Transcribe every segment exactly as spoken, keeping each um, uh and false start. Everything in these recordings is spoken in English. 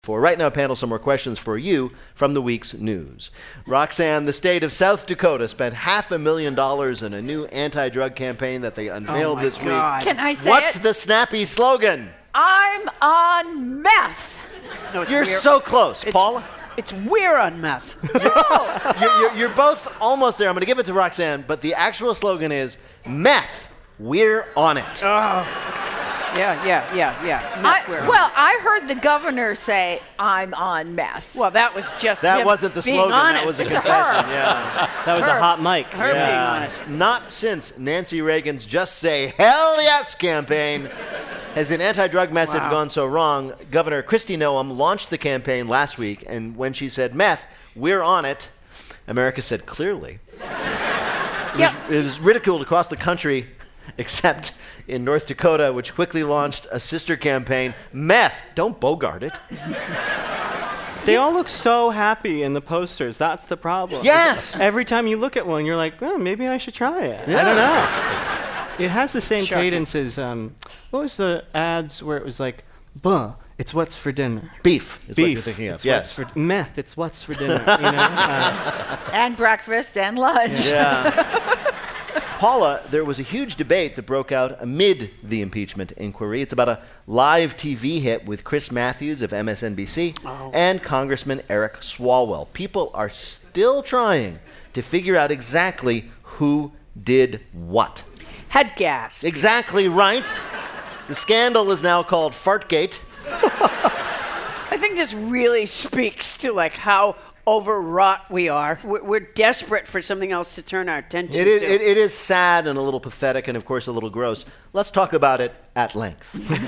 For right now, panel, some more questions for you from the week's news. Roxanne, the state of South Dakota spent half a million dollars in a new anti-drug campaign that they unveiled oh this God. week. Can I say What's it? the snappy slogan? I'm on meth. No, it's You're we're, so close, it's, Paula. It's we're on meth. you're, you're, you're both almost there. I'm going to give it to Roxanne, but the actual slogan is meth. We're on it. Oh. Yeah, yeah, yeah, yeah. I, Meth we're on. well, I heard the governor say, I'm on meth. Well, that was just That him wasn't the being slogan. honest. That was the It's confession. her. Yeah. That was Her. a hot mic. Her being Yeah. honest. Not since Nancy Reagan's Just Say Hell Yes campaign has an anti-drug message Wow. gone so wrong. Governor Kristi Noem launched the campaign last week, and when she said meth, we're on it, America said clearly. Yeah. It was ridiculed across the country, except in North Dakota, which quickly launched a sister campaign, Meth. Don't bogart it. They all look so happy in the posters. That's the problem. Yes! Every time you look at one, you're like, well, maybe I should try it. I don't know. It has the same Shocking. cadence as, um, what was the ads where it was like, buh, it's what's for dinner. Beef is Beef. what you're thinking of. It's Yes. what's for meth, it's what's for dinner. You know? Uh, And breakfast and lunch. Yeah. Paula, there was a huge debate that broke out amid the impeachment inquiry. It's about a live T V hit with Chris Matthews of M S N B C Oh. and Congressman Eric Swalwell. People are still trying to figure out exactly who did what. Head gas. Exactly right. The scandal is now called Fartgate. I think this really speaks to like how overwrought we are. We're, we're desperate for something else to turn our attention It is, to. it, it is sad and a little pathetic and, of course, a little gross. Let's talk about it at length.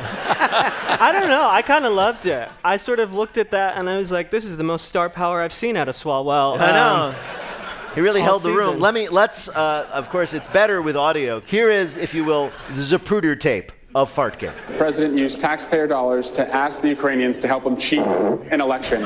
I don't know. I kind of loved it. I sort of looked at that and I was like, this is the most star power I've seen out of Swalwell. I know. Um, He really all held the room. season. Let me, let's, uh, of course, it's better with audio. Here is, if you will, the Zapruder tape of Fartgate. The president used taxpayer dollars to ask the Ukrainians to help him cheat an election.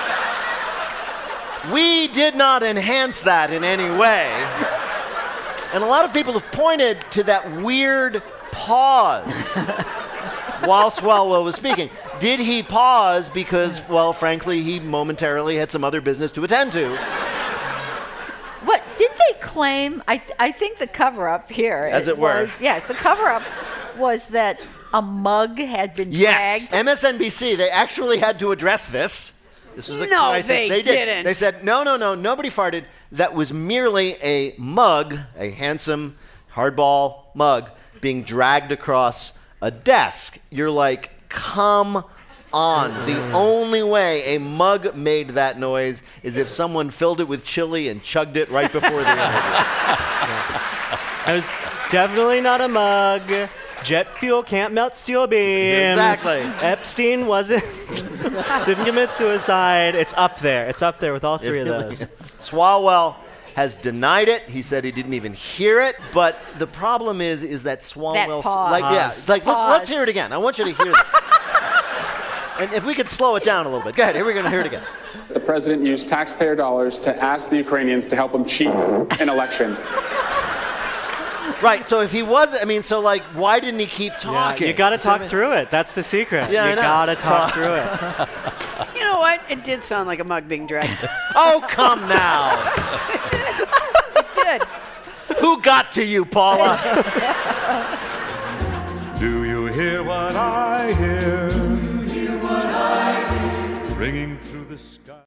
We did not enhance that in any way. And a lot of people have pointed to that weird pause while Swalwell was speaking. Did he pause because, well, frankly, he momentarily had some other business to attend to? What did they claim? I th- I think the cover-up here, As it were. was yes, the cover-up was that a mug had been Yes. dragged. M S N B C, they actually had to address this. This was a No, crisis. they did. didn't. They said, no, no, no, nobody farted. That was merely a mug, a handsome hardball mug, being dragged across a desk. You're like, come on. The only way a mug made that noise is if someone filled it with chili and chugged it right before the interview. It was definitely not a mug. Jet fuel can't melt steel beams. Exactly. Epstein wasn't, didn't commit suicide. It's up there. It's up there with all three It of really those. is. Swalwell has denied it. He said he didn't even hear it. But the problem is, is that Swalwell, pause. like, yeah, Pause. like let's, let's Pause. hear it again. I want you to hear it. And if we could slow it down a little bit. Go ahead. Here we're going to hear it again. The president used taxpayer dollars to ask the Ukrainians to help him cheat an election. Right. So if he was, I mean, so like, why didn't he keep Yeah, talking? you got to You see what I talk mean? through it. That's the secret. Yeah, I you know. got to Talk. talk through it. You know what? It did sound like a mug being dragged. Oh, come now. It did. Who got to you, Paula? Do you hear what I hear? Do you hear what I hear? Ringing through the sky.